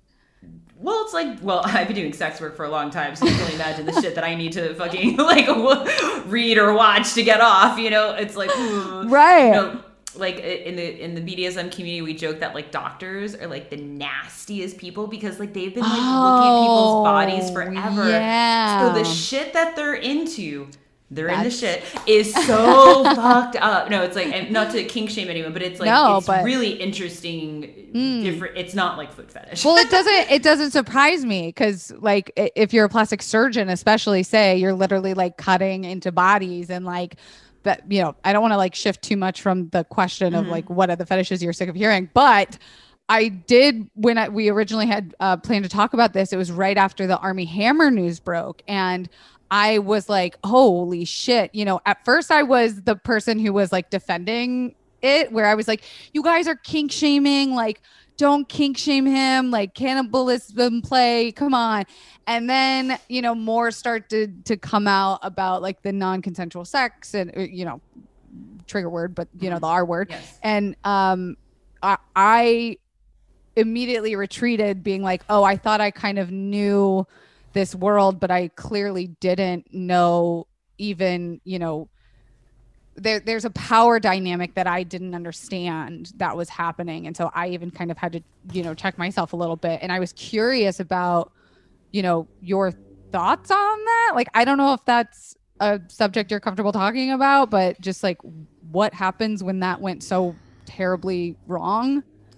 well, it's like, well, I've been doing sex work for a long time, so you can only imagine the shit that I need to fucking like read or watch to get off. You know, it's like, ugh. Right. You know, like in the in the B D S M community, we joke that like doctors are like the nastiest people because like they've been like looking at people's bodies Oh, forever. yeah. So the shit that they're into. They're in the That's- shit is so fucked up. No, it's like, and not to kink shame anyone, but it's like, No, it's but- Mm. really interesting, different. It's not like foot fetish. Well, it doesn't it doesn't surprise me because like i- if you're a plastic surgeon, especially, say you're literally like cutting into bodies and like, but you know, I don't want to like shift too much from the question of like what are the fetishes you're sick of hearing, but I did when I, we originally had uh, planned to talk about this. It was right after the Army Hammer news broke, and I was like, holy shit. You know, at first I was the person who was like defending it, where I was like, you guys are kink shaming, like, don't kink shame him, like cannibalism play, come on. And then, you know, more started to come out about like the non-consensual sex and, uh, you know, trigger word, but, you know, the R word. Yes. And um, I, I immediately retreated being like, oh, I thought I kind of knew this world, but I clearly didn't know even, you know, there there's a power dynamic that I didn't understand that was happening. And so I even kind of had to, you know, check myself a little bit. And I was curious about, you know, your thoughts on that. Like, I don't know if that's a subject you're comfortable talking about, but just like what happens when that went so terribly wrong.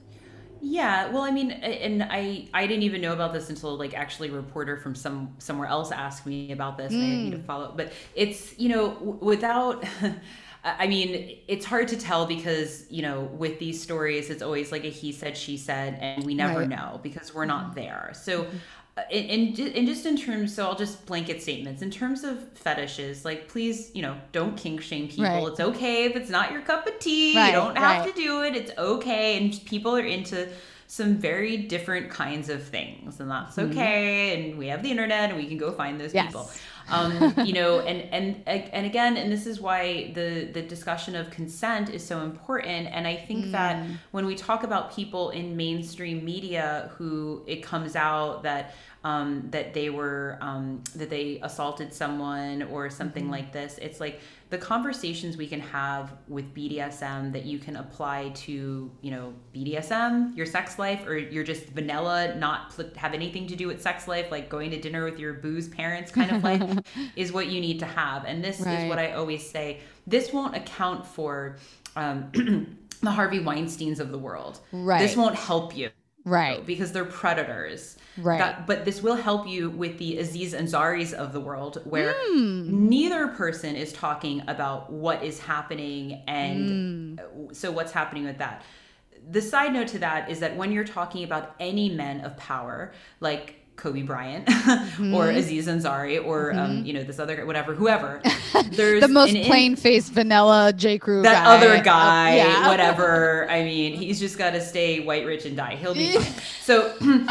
Yeah, well, I mean, and I I didn't even know about this until like actually a reporter from some somewhere else asked me about this, and I need to follow. But it's, you know, w- without. I mean, it's hard to tell because, you know, with these stories, it's always like a he said, she said, and we never Right. know because we're not there. So, uh, and, and just in terms, so I'll just blanket statements. In terms of fetishes, like, please, you know, don't kink shame people. Right. It's okay if it's not your cup of tea. Right, You don't have right. to do it. It's okay. And people are into some very different kinds of things, and that's okay. And we have the internet, and we can go find those Yes. people. um, you know, and, and, and again, and this is why the, the discussion of consent is so important. And I think that when we talk about people in mainstream media who it comes out that, um, that they were, um, that they assaulted someone or something like this, it's like the conversations we can have with B D S M that you can apply to, you know, B D S M, your sex life, or you're just vanilla, not pl- have anything to do with sex life, like going to dinner with your booze parents kind of life, is what you need to have. And this Right. is what I always say. This won't account for um, the Harvey Weinsteins of the world. Right. This won't help you. Right. Because they're predators. Right. That, but this will help you with the Aziz Ansari's of the world, where Hmm. neither person is talking about what is happening and Hmm. so what's happening with that. The side note to that is that when you're talking about any men of power, like Kobe Bryant or Aziz Ansari or um, you know, this other guy, whatever, whoever, there's The most an in- plain-faced vanilla J. Crew that guy. other guy, Uh, yeah. whatever. I mean, he's just got to stay white, rich, and die. He'll be fine. So,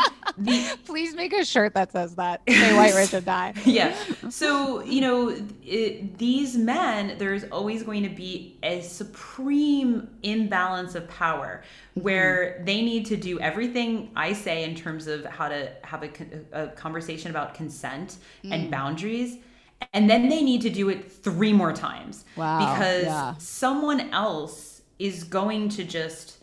the, Please make a shirt that says that. Say white, rich, and die. yeah. So, you know, it, these men, there's always going to be a supreme imbalance of power where they need to do everything I say in terms of how to have a, con- a conversation about consent and boundaries. And then they need to do it three more times. Wow, Because yeah. someone else is going to just,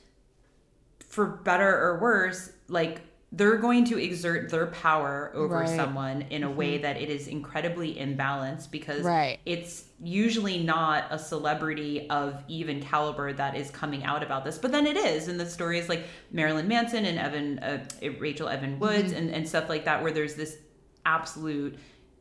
for better or worse, like, they're going to exert their power over Right. someone in a way that it is incredibly imbalanced because Right. it's usually not a celebrity of even caliber that is coming out about this. But then it is. And the stories like Marilyn Manson and Evan, uh, Rachel Evan Woods and, and stuff like that, where there's this absolute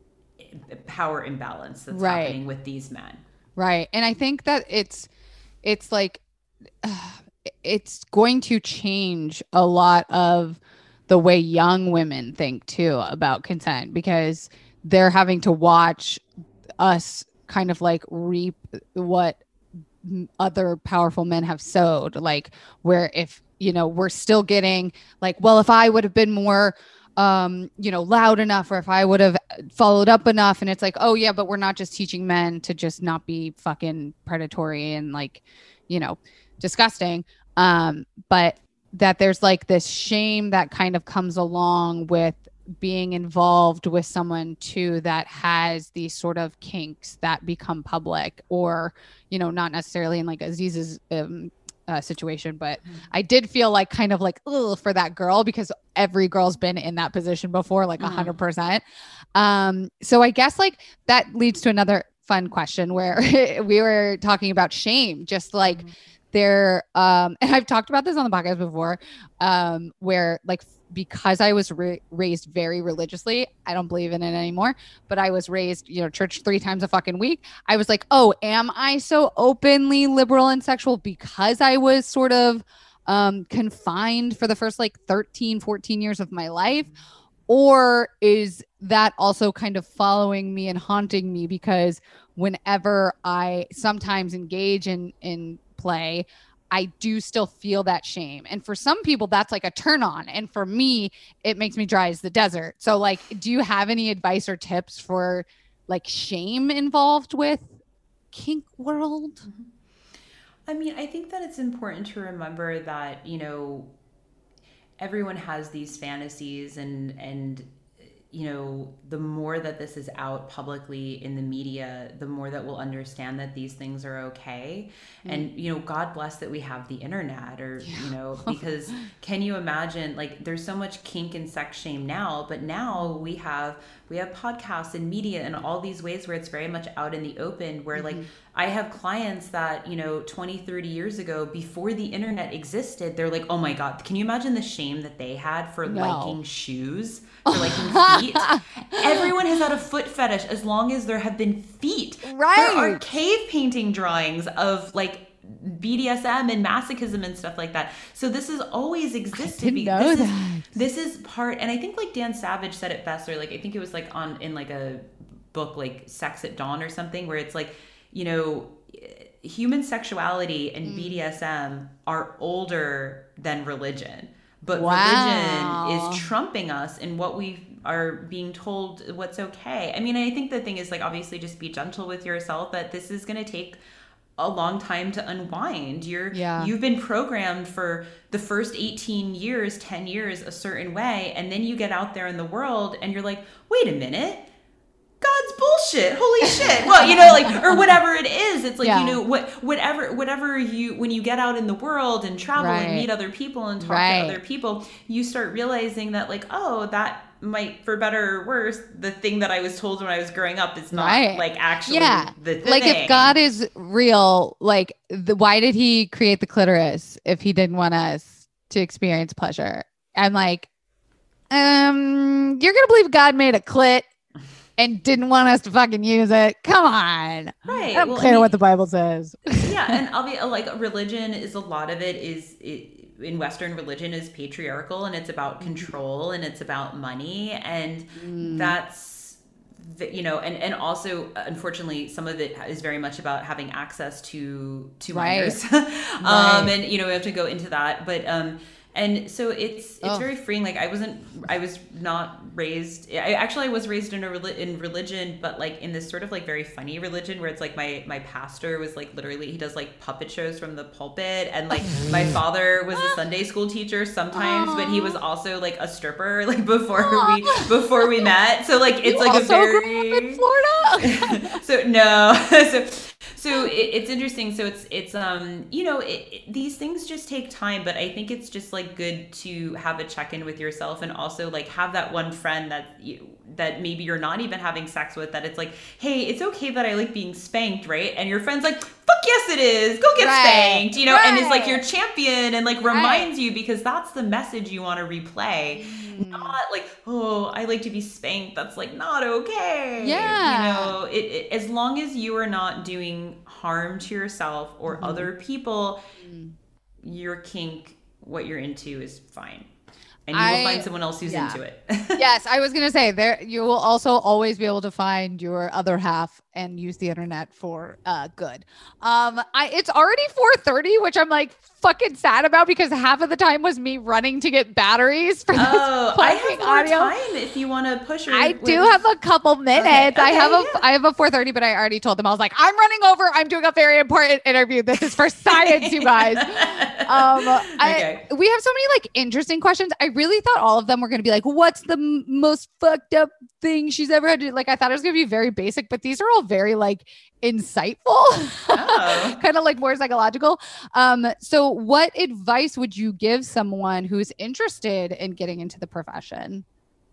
power imbalance that's Right. happening with these men. Right. And I think that it's it's like uh, it's going to change a lot of the way young women think too about consent, because they're having to watch us kind of like reap what m- other powerful men have sowed, like where if, you know, we're still getting like, well, if I would have been more um you know loud enough, or if I would have followed up enough, and it's like, oh yeah, but we're not just teaching men to just not be fucking predatory and like, you know, disgusting, um but that there's like this shame that kind of comes along with being involved with someone too that has these sort of kinks that become public, or, you know, not necessarily in like Aziz's um, uh, situation, but I did feel like kind of like, ugh, for that girl, because every girl's been in that position before, like a hundred percent. Um, so I guess like that leads to another fun question where we were talking about shame, just like there, um, and I've talked about this on the podcast before, um, where like, because I was ra- raised very religiously, I don't believe in it anymore, but I was raised, you know, church three times a fucking week. I was like, oh, am I so openly liberal and sexual because I was sort of um, confined for the first like thirteen, fourteen years of my life? Or is that also kind of following me and haunting me because whenever I sometimes engage in, in play, I do still feel that shame. And for some people, that's like a turn on. And for me, it makes me dry as the desert. So like, do you have any advice or tips for like shame involved with kink world? I mean, I think that it's important to remember that, you know, everyone has these fantasies and, and, you know, the more that this is out publicly in the media, the more that we'll understand that these things are okay. Mm. And, you know, God bless that we have the internet, or, yeah. you know, because can you imagine, like, there's so much kink and sex shame now, but now we have, we have podcasts and media and all these ways where it's very much out in the open, where mm-hmm. like I have clients that, you know, twenty, thirty years ago, before the internet existed, they're like, oh my God, can you imagine the shame that they had for no. liking shoes, for liking feet? feet. Everyone has had a foot fetish as long as there have been feet. Right. There are cave painting drawings of like B D S M and masochism and stuff like that. So this has always existed. I didn't know this that. Is, this is part, and I think like Dan Savage said it best, or like I think it was like on in like a book like Sex at Dawn or something, where it's like, you know, human sexuality and mm. B D S M are older than religion, but wow. religion is trumping us in what we are being told what's okay. I mean, I think the thing is like, obviously just be gentle with yourself, that this is going to take a long time to unwind. You're, yeah. You've been programmed for the first eighteen years, ten years a certain way. And then you get out there in the world and you're like, wait a minute, God's bullshit. Holy shit. Well, you know, like, or whatever it is. It's like, yeah. you know, what, whatever, whatever you, when you get out in the world and travel right. and meet other people and talk right. to other people, you start realizing that like, oh, that might, for better or worse, the thing that I was told when I was growing up is not right. like actually yeah. the thing. Like if God is real, like the, why did he create the clitoris if he didn't want us to experience pleasure? I'm like, um, you're going to believe God made a clit and didn't want us to fucking use it? Come on. Right. I don't well, care I mean, what the Bible says. Yeah. And I'll be like, religion is a lot of it is it, in Western religion is patriarchal, and it's about control and it's about money. And mm. that's, the, you know, and, and also, unfortunately, some of it is very much about having access to, to right. minors. um, right. And, you know, we have to go into that, but, um, and so it's, it's oh. very freeing. Like I wasn't, I was not raised, I actually I was raised in a in religion, but like in this sort of like very funny religion where it's like my, my pastor was like, literally, he does like puppet shows from the pulpit. And like my father was a Sunday school teacher sometimes, Aww. But he was also like a stripper, like before Aww. we, before we met. So like, it's you like also a very, grew up in Florida. so no, so, So it, it's interesting. So it's, it's, um, you know, it, it, these things just take time, but I think it's just like good to have a check-in with yourself, and also like have that one friend that you, that maybe you're not even having sex with, that it's like, hey, it's okay that I like being spanked, right? And your friend's like, fuck yes it is, go get right. spanked, you know, right. and it's like your champion and like reminds right. you, because that's the message you want to replay. Mm. Not like, oh, I like to be spanked, that's like not okay. Yeah. You know, it, it as long as you are not doing harm to yourself or mm-hmm. other people, mm. your kink, what you're into is fine. And you I, will find someone else who's yeah. into it. Yes, I was going to say there, you will also always be able to find your other half and use the internet for uh, good. Um, I it's already four thirty, which I'm like fucking sad about, because half of the time was me running to get batteries for this oh, I have more audio. time if you want to push. Or I with... do have a couple minutes. Okay, okay, I have a yeah. I have a four thirty, but I already told them, I was like, I'm running over. I'm doing a very important interview. This is for science, you guys. Um, okay. I, we have so many like interesting questions. I really thought all of them were going to be like, what's the m- most fucked up thing she's ever had to do? Like, I thought it was going to be very basic, but these are all very like insightful, oh. kind of like more psychological. Um, so what advice would you give someone who's interested in getting into the profession?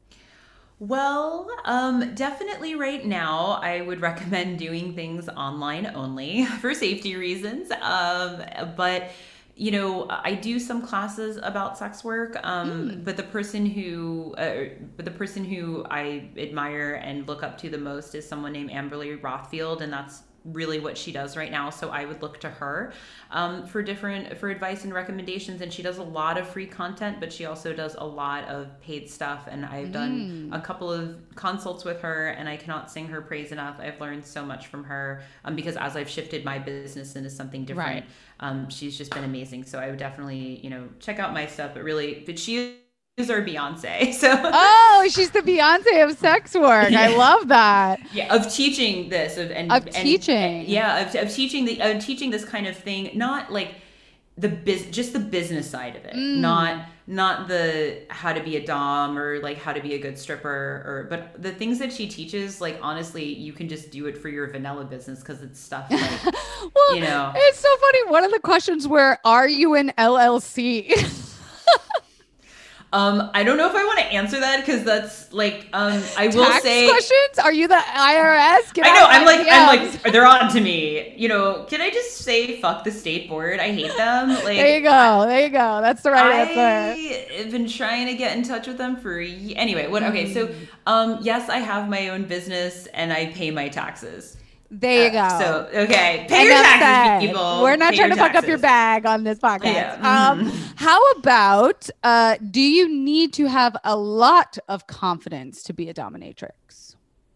Well, um, definitely right now, I would recommend doing things online only for safety reasons. Um, but you know, I do some classes about sex work, um, mm. but the person who, uh, but the person who I admire and look up to the most is someone named Amberly Rothfield, and that's really what she does right now. So I would look to her um, for different, for advice and recommendations. And she does a lot of free content, but she also does a lot of paid stuff. And I've done mm. a couple of consults with her, and I cannot sing her praise enough. I've learned so much from her um, because as I've shifted my business into something different, right. um, she's just been amazing. So I would definitely, you know, check out my stuff, but really, but she is our Beyonce. So oh, she's the Beyonce of sex work. Yeah. I love that. Yeah, of teaching this of and of and, teaching. And, yeah, of, of teaching the of teaching this kind of thing. Not like the biz, just the business side of it. Mm. Not not the how to be a dom or like how to be a good stripper, or but the things that she teaches. Like honestly, you can just do it for your vanilla business because it's stuff like well, you know. It's so funny. One of the questions were, "Are you an L L C?" Um, I don't know if I want to answer that because that's like, um, I will Tax say questions. Are you the I R S? Get I know. out I'm my like, I'm D Ms. like, they're on to me. You know, can I just say fuck the state board? I hate them. Like, There you go. There you go. That's the right answer. I have been trying to get in touch with them for ye- anyway. What? Okay, so um, yes, I have my own business and I pay my taxes. There you go. Uh, so okay, pay your Enough taxes, said. people. We're not Pay trying your to fuck up your taxes. bag on this podcast. Yeah. Um, how about uh, do you need to have a lot of confidence to be a dominatrix?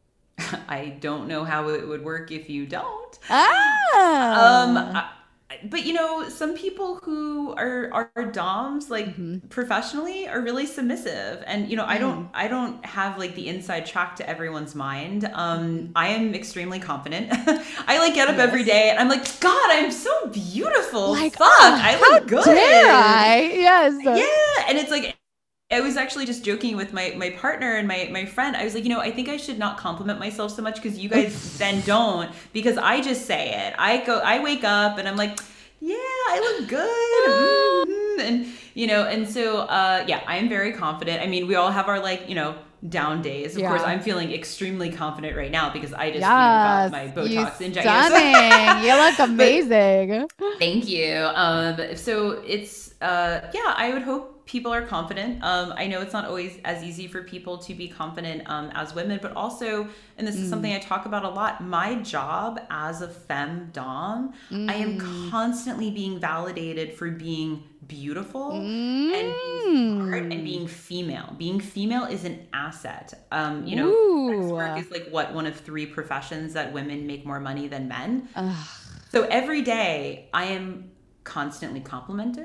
I don't know how it would work if you don't. Ah. Um, I, but you know, some people who are are doms, like Mm-hmm. professionally, are really submissive, and you know, I Mm. don't I don't have like the inside track to everyone's mind. Um, I am extremely confident. I like get up every day, and I'm like, God, I'm so beautiful. Like, fuck, oh, I how look good. dare I? Yes. Yeah, and it's like. I was actually just joking with my, my partner and my, my friend. I was like, you know, I think I should not compliment myself so much because you guys then don't, because I just say it. I go, I wake up and I'm like, yeah, I look good. Mm-hmm. And, you know, and so, uh, yeah, I am very confident. I mean, we all have our like, you know, down days. Of Yeah. course, I'm feeling extremely confident right now because I just Yes, you know, got my Botox you injection. stunning. You look amazing. Thank you. Um, so it's, uh, yeah, I would hope people are confident. Um, I know it's not always as easy for people to be confident um, as women, but also, and this is something I talk about a lot, my job as a femdom, I am constantly being validated for being beautiful and being smart and being female. Being female is an asset. Um, you know, Ooh. sex work is like what, one of three professions that women make more money than men. So every day I am constantly complimented.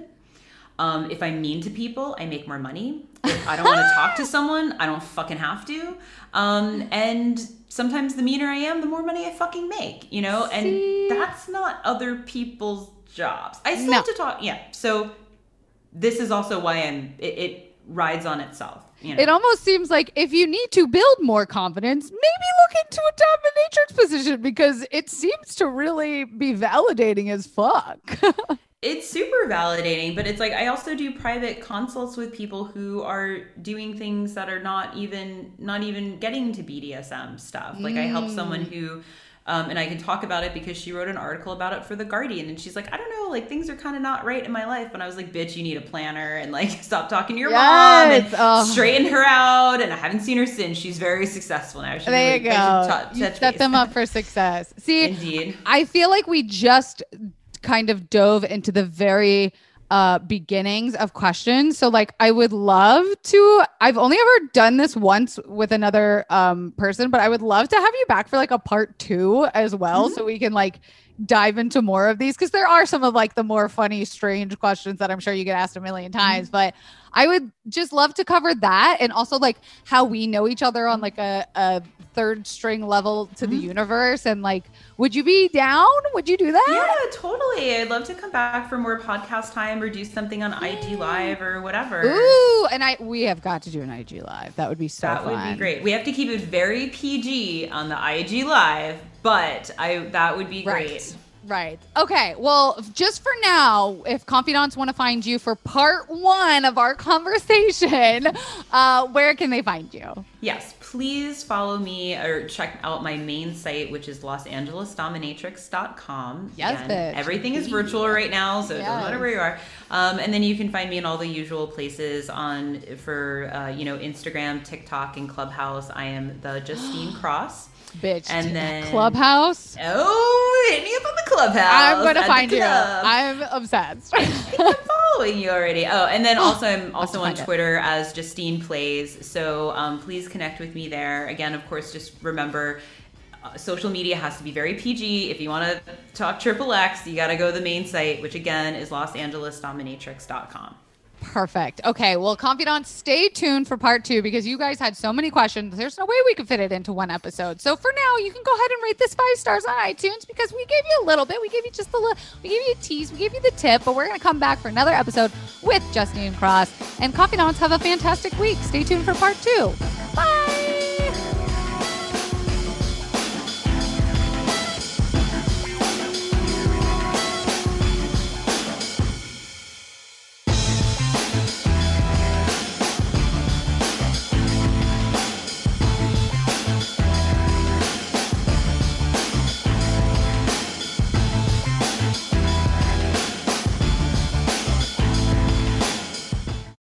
Um, if I'm mean to people, I make more money. If I don't want to talk to someone, I don't fucking have to. Um, and sometimes the meaner I am, the more money I fucking make, you know? And See? that's not other people's jobs. I still No. have to talk. Yeah. So this is also why I'm, it, it rides on itself. You know? It almost seems like if you need to build more confidence, maybe look into a dominatrix position because it seems to really be validating as fuck. It's super validating, but it's like I also do private consults with people who are doing things that are not even not even getting to B D S M stuff. Like I help someone who um, and I can talk about it because she wrote an article about it for The Guardian, and she's like, I don't know, like things are kind of not right in my life. And I was like, bitch, you need a planner and like stop talking to your mom Yes. and Oh. straighten her out. And I haven't seen her since. She's very successful now. She There you really- I should go. touch- You touch set base. them up for success. See, Indeed. I feel like we just kind of dove into the very uh beginnings of questions. So like I would love to, I've only ever done this once with another um person, but I would love to have you back for like a part two as well. Mm-hmm. So we can like dive into more of these because there are some of like the more funny, strange questions that I'm sure you get asked a million times, but I would just love to cover that. And also like how we know each other on like a, a third string level to the universe. And like, would you be down? Would you do that? Yeah, totally. I'd love to come back for more podcast time or do something on I G Live or whatever. Ooh, and I we have got to do an I G Live. That would be so That fun. would be great. We have to keep it very P G on the I G Live, but I that would be Right. great. Right. Okay. Well, just for now, if confidants want to find you for part one of our conversation, uh, where can they find you? Yes, please follow me or check out my main site, which is los angeles dominatrix dot com. Yes, Again, bitch. everything is virtual right now, so it doesn't matter Yes. where you are. Um, and then you can find me in all the usual places on for uh, you know Instagram, TikTok, and Clubhouse. I am the Justine Cross. Bitch. And then Clubhouse. Oh, hit me up on the Clubhouse. I'm going to at the find you. club. I'm obsessed. I'm following you already. Oh, and then also I'm also on find it. Twitter as Justine Plays. So um, please connect with me there. Again, of course, just remember uh, social media has to be very P G. If you want to talk triple X, you got to go to the main site, which again is los angeles dominatrix dot com. Perfect. Okay. Well, confidants, stay tuned for part two because you guys had so many questions. There's no way we could fit it into one episode. So for now, you can go ahead and rate this five stars on iTunes because we gave you a little bit. We gave you just a little, we gave you a tease. We gave you the tip, but we're going to come back for another episode with Justine Cross. And confidants, have a fantastic week. Stay tuned for part two.